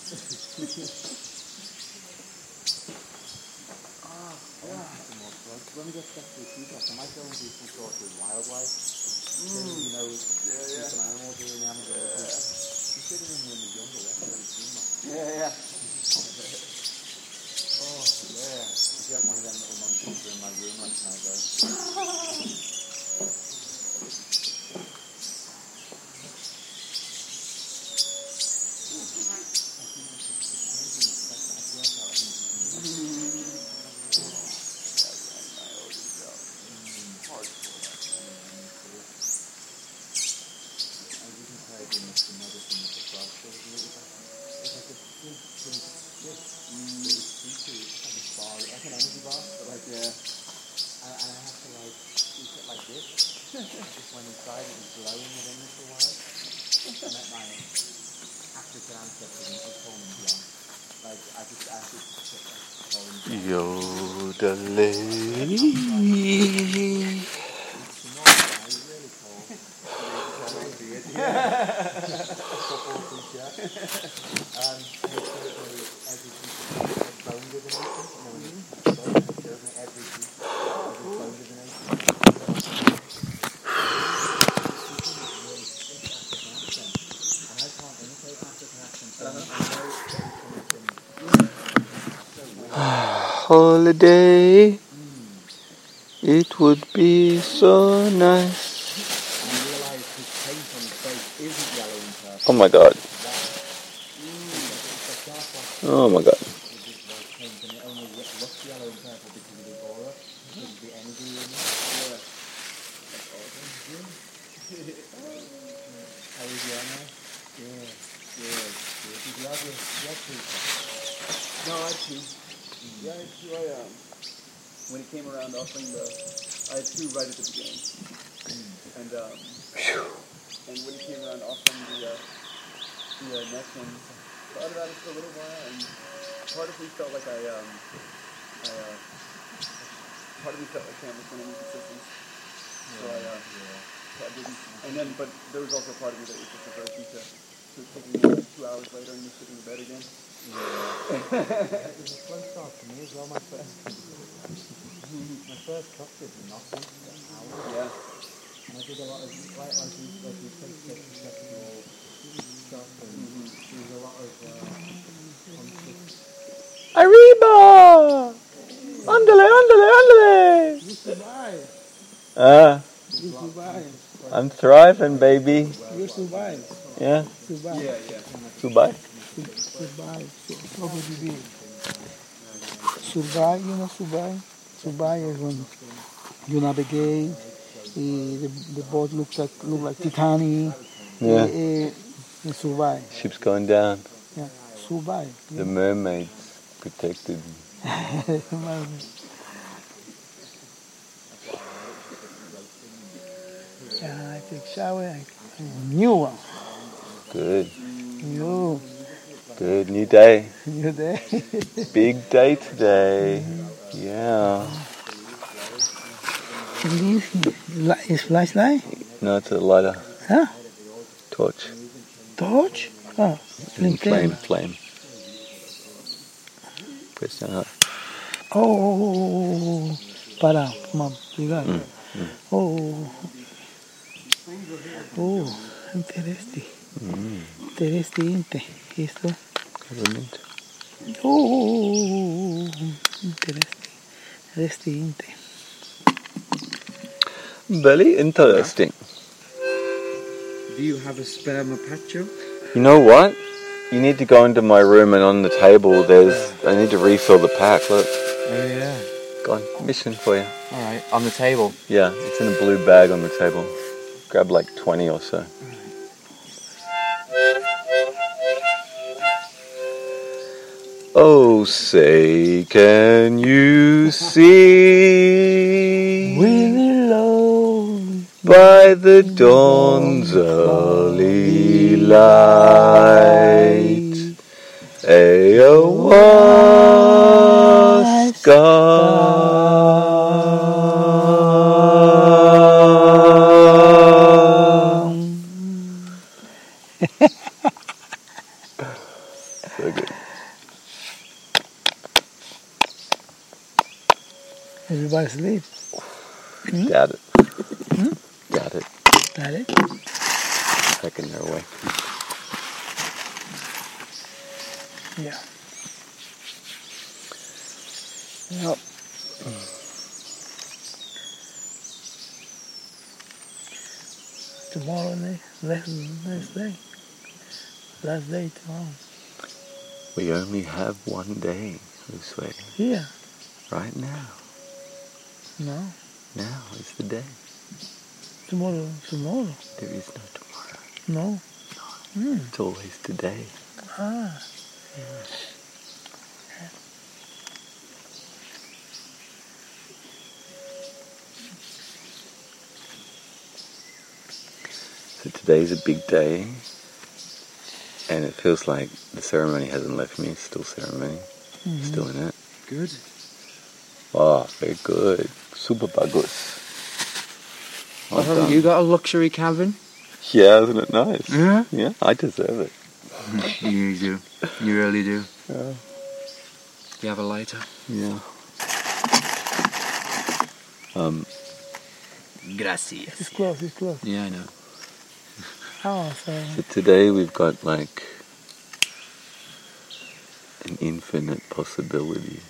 Ah, I want to have some more plugs. When we get back to the feedback, I might go and do some sort of wildlife. Mm. Thing, you know, Yeah, yeah. some animals here in the Amazon. Yeah. You're sitting in the jungle, that's very seen that. Yeah, yeah. Oh, yeah. If you have one of them little monkeys in my room last night, though. Yodeling. Holiday, it would be so nice. Oh my god. Oh my god. No, I had two. Yeah, I had two. I, um, when it came around offering the, I had two right at the beginning. And, um, and when it came around offering the, uh, the uh, next one, thought about it for a little while, and part of me felt like I, um, I, uh, part of me felt like Cam was going to need assistance. So I, uh, so I didn't. And then, but there was also part of me that was just aversion to, to taking me two hours later and me sitting in bed again. Yeah. It was a slow start for me as well. My first, my first cup did nothing for an hour. Yeah. And I did a lot of like like we like we take conceptual stuff, and Mm-hmm. there was a lot of uh, conscious. Arriba! Andale, andale, andale! You survive. Ah, You survive. I'm thriving, baby. You survive. Yeah, Survive. Yeah, yeah. Dubai. Survive. So, sobreviver. Survive, you know, survive. Survive is when you navigate. Uh, the, the boat looks like look like Titanic. Yeah, Uh, uh, survive. ship's going down. Yeah. Survive. The mermaids protected me. Yeah, I take shower. I, new one. Good. You, Good, new day. you there? Big day today. Yeah. Is flashlight? No, it's a lighter. Huh? Torch. Torch? Oh, Flame, linterna. flame. Press down hard. Oh, para, mom, you got it. Oh, oh, interesting. Mm. Interesante. Esto. Peppermint. Oh, interesting. Interesante. Very interesting. Do you have a spare mapacho? You know what? You need to go into my room and on the table there's... I need to refill the pack. Look. Oh yeah. Go on. Mission for you. Alright, on the table. Yeah, it's in a blue bag on the table. Grab like twenty or so. Oh, say, can you see Really low. by the dawn's early light a So good. Everybody sleep. Got it. Got it. Got it? Second their way. Yeah. Yep. Tomorrow, ne- next, next day. Last day tomorrow. We only have one day, Uswe. Here. Right now. No. Now is the day. Tomorrow. Tomorrow. There is no tomorrow. No. Mm. It's always today. Ah. So today's a big day, and it feels like the ceremony hasn't left me. It's still ceremony, Mhm. still in it. Good. Oh, very good. Super bagus. Well Oh, done. you got a luxury cabin? Yeah, isn't it nice? Yeah. Yeah, I deserve it. You do. You really do. Yeah. You have a lighter? Yeah. Um, Gracias. It's close. It's close. Yeah, I know. Oh, so. so today we've got like an infinite possibility.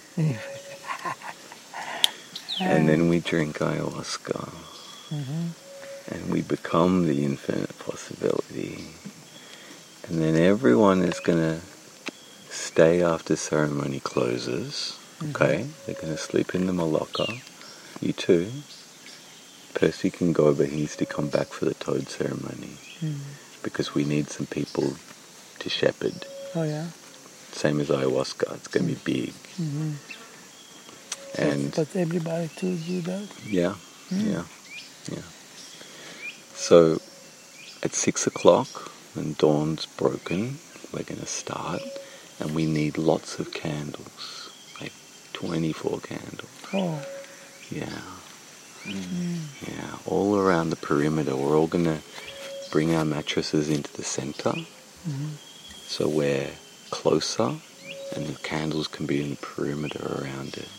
And then we drink ayahuasca. Mhm. And we become the infinite possibility. And then everyone is going to stay after ceremony closes. Okay? They're going to sleep in the Maloka. You too. Percy can go, but he needs to come back for the toad ceremony. Mm. Because we need some people to shepherd. Oh, yeah. Same as ayahuasca. It's going to be big. Mm-hmm. And But everybody to do that? yeah, Mm. yeah, yeah. So at six o'clock, when dawn's broken, we're going to start, and we need lots of candles, like twenty-four candles. Oh. Yeah, Mm. yeah, all around the perimeter. We're all going to bring our mattresses into the center, Mhm. so we're closer, and the candles can be in the perimeter around it.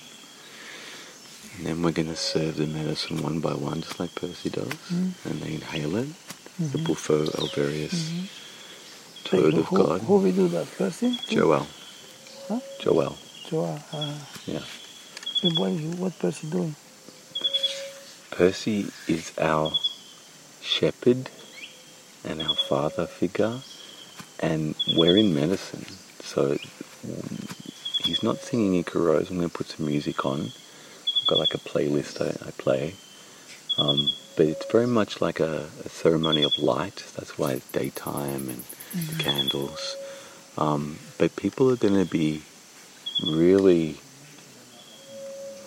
And then we're going to serve the medicine one by one, just like Percy does. Mm. And they inhale it. Mm-hmm. The Bufo alvarius Mhm. toad Who- of who, God. Who will do that? Percy? Joel. Huh? Joel. Joel. Uh, Yeah. what, is, what Percy doing? Percy is our shepherd and our father figure. And we're in medicine. So um, he's not singing Icaros. I'm going to put some music on. I've got like a playlist I, I play. Um, but it's very much like a, a ceremony of light. That's why it's daytime and Mm-hmm. the candles. Um, but people are going to be really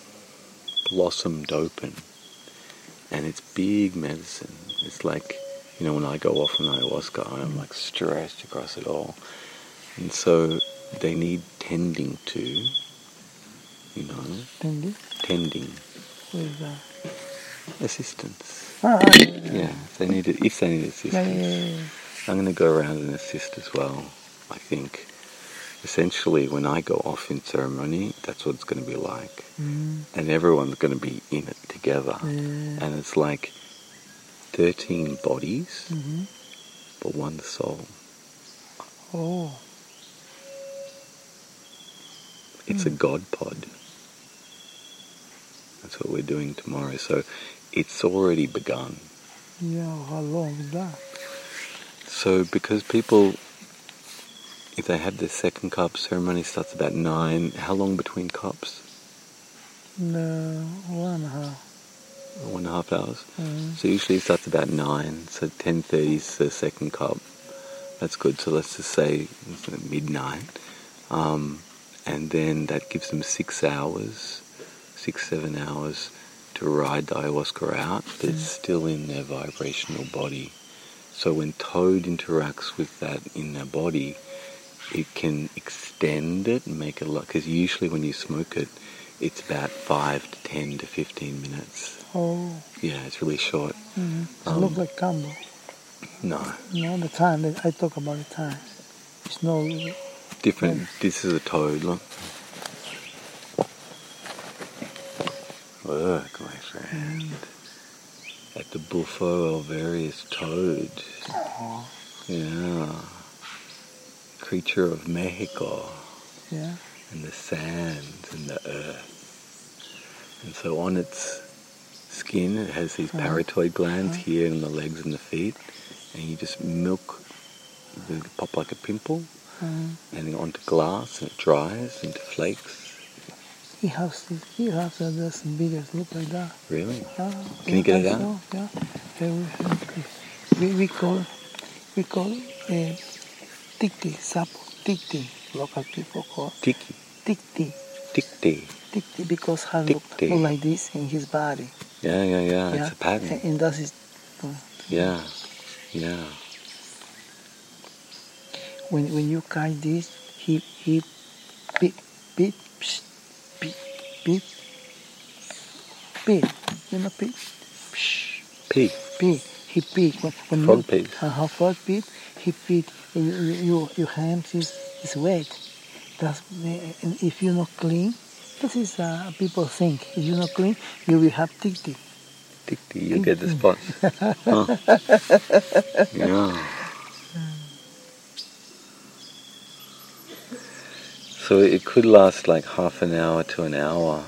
blossomed open. And it's big medicine. It's like You know, when I go off on ayahuasca, I'm like stressed across it all. And so they need tending to, you know, Tending? tending, What is that? assistance. Ah, ah, yeah, yeah. Yeah, if they need it, if they need assistance. Yeah, yeah, yeah, yeah. I'm going to go around and assist as well. I think essentially when I go off in ceremony, that's what it's going to be like. Mm, And everyone's going to be in it together. yeah. And it's like thirteen bodies, Mm-hmm. but one soul. Oh, It's a God pod. That's what we're doing tomorrow. So it's already begun. yeah, how long is that? So because people, if they have their second cup, ceremony starts about nine. How long between cups? No, one and a half. One and a half hours. Mm. So usually it starts about nine. So ten thirty is the second cup. That's good. So let's just say it's at midnight. Um, and then that gives them six hours, six, seven hours to ride the ayahuasca out, but it's still in their vibrational body. So when Toad interacts with that in their body, it can extend it and make it a lot, because usually when you smoke it, it's about five to ten to fifteen minutes. Oh, Yeah, it's really short. mm. It Um, looks like combo. No, No, the time, that I talk about the time. It's no, different. This is a toad, look. Look, my friend. At the Bufo Alvarius toad. oh, Yeah. Creature of Mexico. yeah. And the sands and the earth. And so on its skin it has these Uh-huh. parotoid glands Uh-huh. here in the legs and the feet. And you just milk, they pop like a pimple, Mm. and then onto glass, and it dries into flakes. He has this, he has uh, this videos look like that. Really? Yeah, Can you get it I out? saw, yeah. Very, we, we call we call uh, tikti sapo tikti. Local people call Tiki. tikti Tikti. tikti because have look, Tikti. look like this in his body. Yeah, yeah, yeah. yeah, It's a pattern. and, and that is uh, Yeah. Yeah. when when you catch this, he he beep beep psh, beep beep beep. You know beep psh, Pea. beep. He beep when when Frog you, peas. Uh-huh, frog beep. He beep. You, you, you, your hands is is wet. That's and if you're not clean. This is uh, people think if you're not clean, you will have tikti. Tikti. You get the spots. Huh. Yeah. So it could last like half an hour to an hour.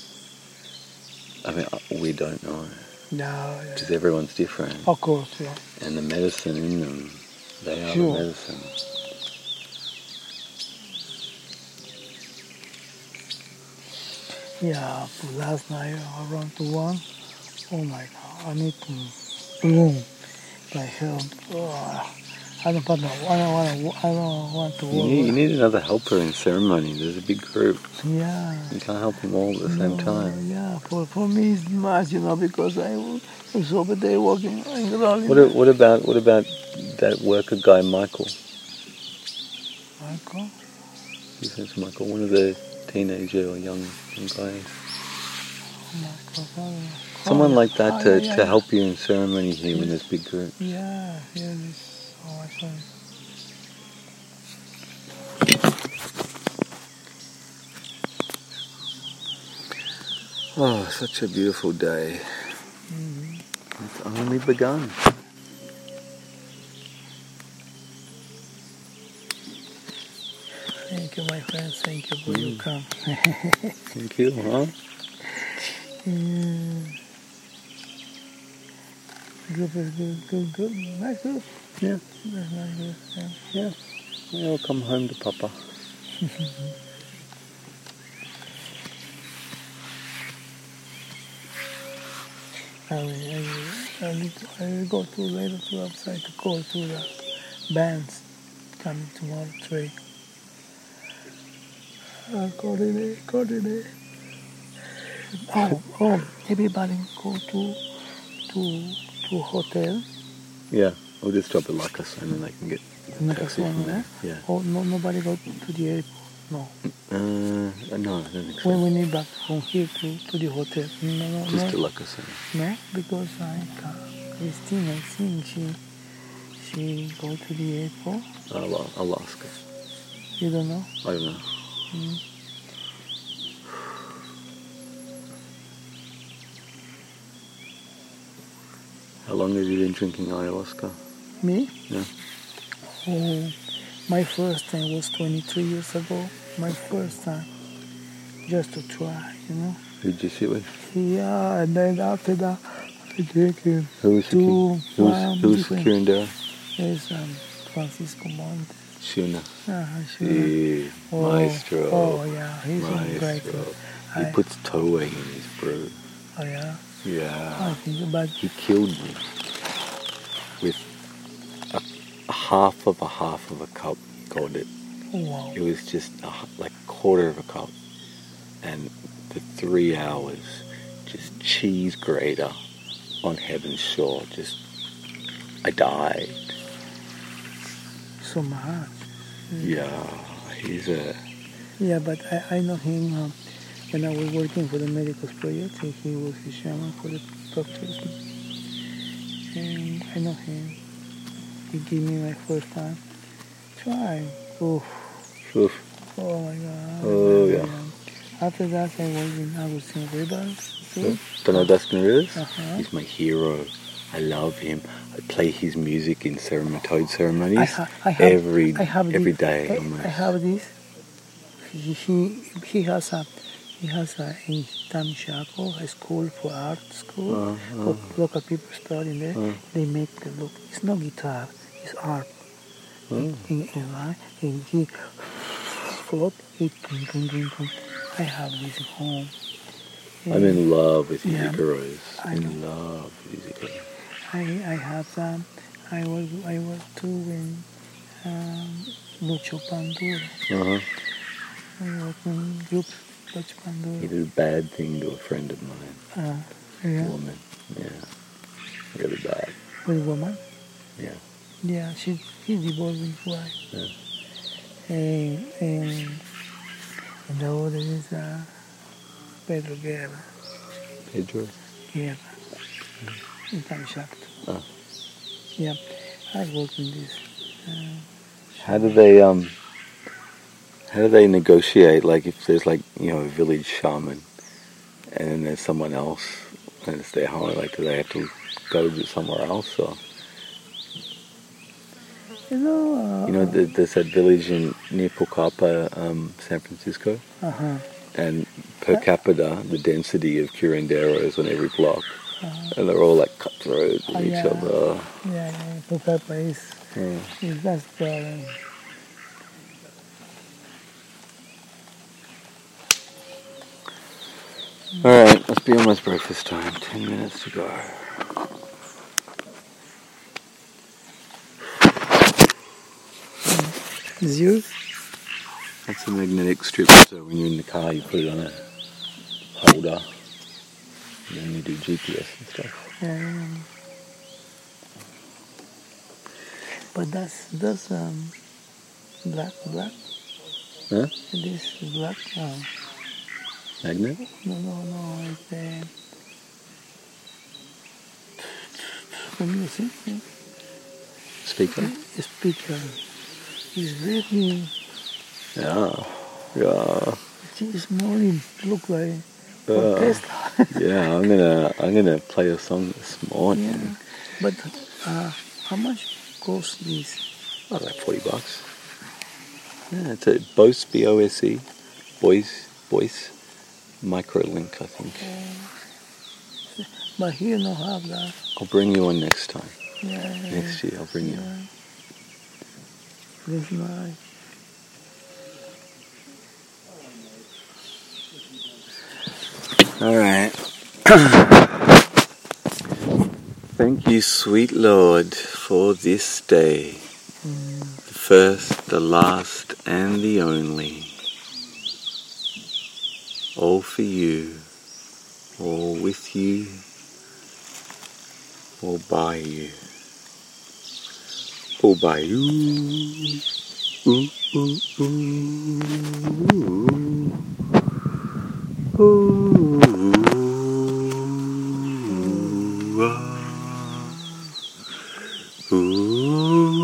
I mean, uh, we don't know. No, Because everyone's different. of course, yeah. And the medicine in them, they are Sure. the medicine. Yeah, but last night around to one, oh my god, I need to bloom like hell. Oh, I don't want to, I don't want to, I don't want to You work. need, you need another helper in ceremony. There's a big group. Yeah. You can't help them all at the same No, time. Yeah, for, for me it's much, you know, because I was over there working in the rolling. What, a- what about what about that worker guy, Michael? Michael? His name's Michael, one of the teenager or young, young guys. Michael, oh, Someone oh, like that oh, to, yeah, yeah, to yeah. help you in ceremony here when there's big group. Yeah, yeah, this, oh my God. Oh, such a beautiful day. Mm-hmm. It's only begun. Thank you, my friends. Thank you for your Mm. come. Thank you, huh? Mm. Good, good, good, good, good. Nice, good. Yeah. That's nice, good. Yeah. Yeah. We'll come home to Papa. I will, I will, I need to, I will go to later to outside to call to the bands coming tomorrow trade. Uh, coordinate, coordinate. Oh, oh, everybody go to to to hotel Yeah, we'll just drop it like us and then they can get In a taxi from Nakasone, there. no? Yeah. Oh, no, nobody go to the airport. No. Uh, no, I don't think so. When we need back from here to, to the hotel. No, no, Just no. to like us. No, because I can Christine, I think she she go to the airport. I'll, I'll ask her. You don't know? I don't know. Mm. How long have you been drinking ayahuasca? Me? Yeah. Oh, my first time was twenty-three years ago. My first time, just to try, you know. Who'd you sit with? Yeah, and then after that, I drink it. Who was the Two, Who was, um, who was the different- curandera? There's um, Francisco Montes. Shuna. Ah, sure. Yeah, Oh, maestro. Oh, yeah, he's a great. Maestro. He I- puts toe in his brew. Oh, yeah. Yeah. I think, but He killed me with a, a half of a half of a cup, he called it. oh, wow. It was just a, h- like quarter of a cup. And for three hours, just cheese grater on Heaven's Shore. Just, I died. So much. Yeah, he's a, Yeah, but I, I know him um, when I was working for the Medicos Project. He, he was the shaman for the doctors. And I know him. He gave me my first time. Try. Oh, oof, oh my God. Oh, yeah. After that, I was in Agustin Rivas. too. Donald Dustin Rivers. Uh-huh. He's my hero. I love him. I play his music in ceremonitoid ceremonies I, ha- I have, every I have every this, day. I, almost. I have this. He, he he has a he has a in Tamshaco, a school for art school. Uh, uh. Lo- local people studying there. Uh. They make the look. It's not guitar. It's art. Oh. In, in, line, and he float. He dum, dum, dum, dum. I have this at home. I'm in love with Yeah. Icaros. I In love with Icaros. I I have some. I was I was too in um, Lucho Panduro. Uh-huh. I was in group Lucho He Panduro. did a bad thing to a friend of mine, Uh, yeah, woman. Yeah, really bad. with a woman. Yeah. Yeah, she she's divorced with his wife. Yeah. And and and the other is uh, Pedro Guerra. Pedro. Guerra. In Tamshaco. Oh. Yeah, I work in this. Uh, How do they um? How do they negotiate? Like if there's like you know a village shaman, and then there's someone else, and it's their home. Like do they have to go to somewhere else or? you know. Uh, You know, th- there's that village in near Pucallpa, um, San Francisco, Uh huh. and per capita, the density of curanderos on every block, Uh-huh. and they're all like cutthroat with Oh, each yeah. other. Yeah, yeah. Pucallpa is Yeah. is that's the problem. All right, must be almost breakfast time. Ten minutes to go. Is you? That's a magnetic strip, so when you're in the car, you put it on a holder, and then you do G P S and stuff. Yeah, yeah. But that's that's um black black. Huh? This is black. No, Magnet? no, no, no. It's uh, the music. Yeah. Speaker? The speaker is really. Yeah. Yeah. This morning look like Uh, Tesla. yeah, I'm gonna I'm gonna play a song this morning. Yeah. But uh, how much cost this? Oh, like forty bucks. Yeah, it's a Bose B O S E, Voice Voice Microlink, I think. But here no have that. I'll bring you one next time. Yeah, yeah, Next year, I'll bring you. yeah. That's nice. All right. Thank you, sweet Lord, for this day, the first, the last, and the only. All for you, all with you, all by you. Oh, by you. Ooh, ooh, ooh. Ooh, ah. Ooh.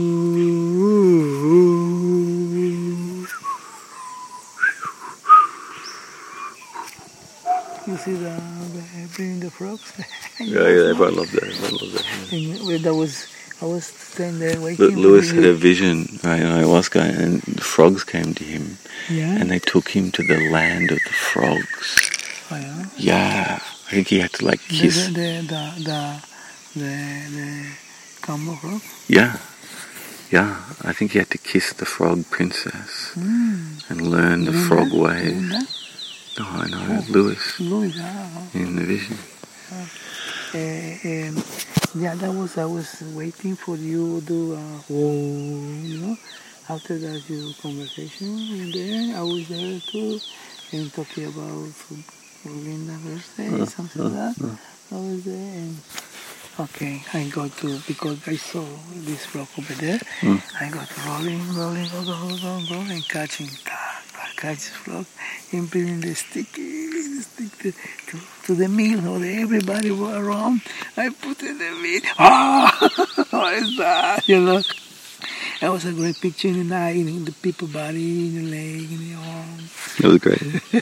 You see the, the bringing the frogs? Yeah, yeah, everyone loved that. Everyone loved that. Yeah. And that was, I was standing there Lu- waiting. Lewis for had you. a vision, right, in ayahuasca, and the frogs came to him, Yeah. and they took him to the land of the frogs. Oh, yeah. Yeah, I think he had to like The kiss. the the the the the, the combo frog. Yeah, yeah. I think he had to kiss the frog princess Mm. and learn the Doing frog that? ways. Doing that? No, I know, Oh. Lewis Louis, ah, in the vision. uh, um, yeah, that was I was waiting for you to do uh, whoa, you know. After that, your conversation in there, I was there too, and talking about Linda's birthday, something like that. I was there, and okay, I got to because I saw this rock over there. Mm. I got rolling, rolling, go, go, go, go, and catching. I catch this frog and bringing the stick, the stick to, to, to the meal. So everybody were around. I put in the meal. Ah, what is that? You know, that was a great picture in the night, in the people body, in the leg, in the arm. It was great.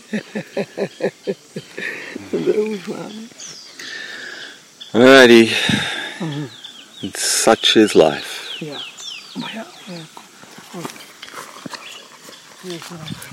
That was fun. Alrighty. Mhm. And such is life. Yeah. Yeah. Yeah. Okay. Yes, uh,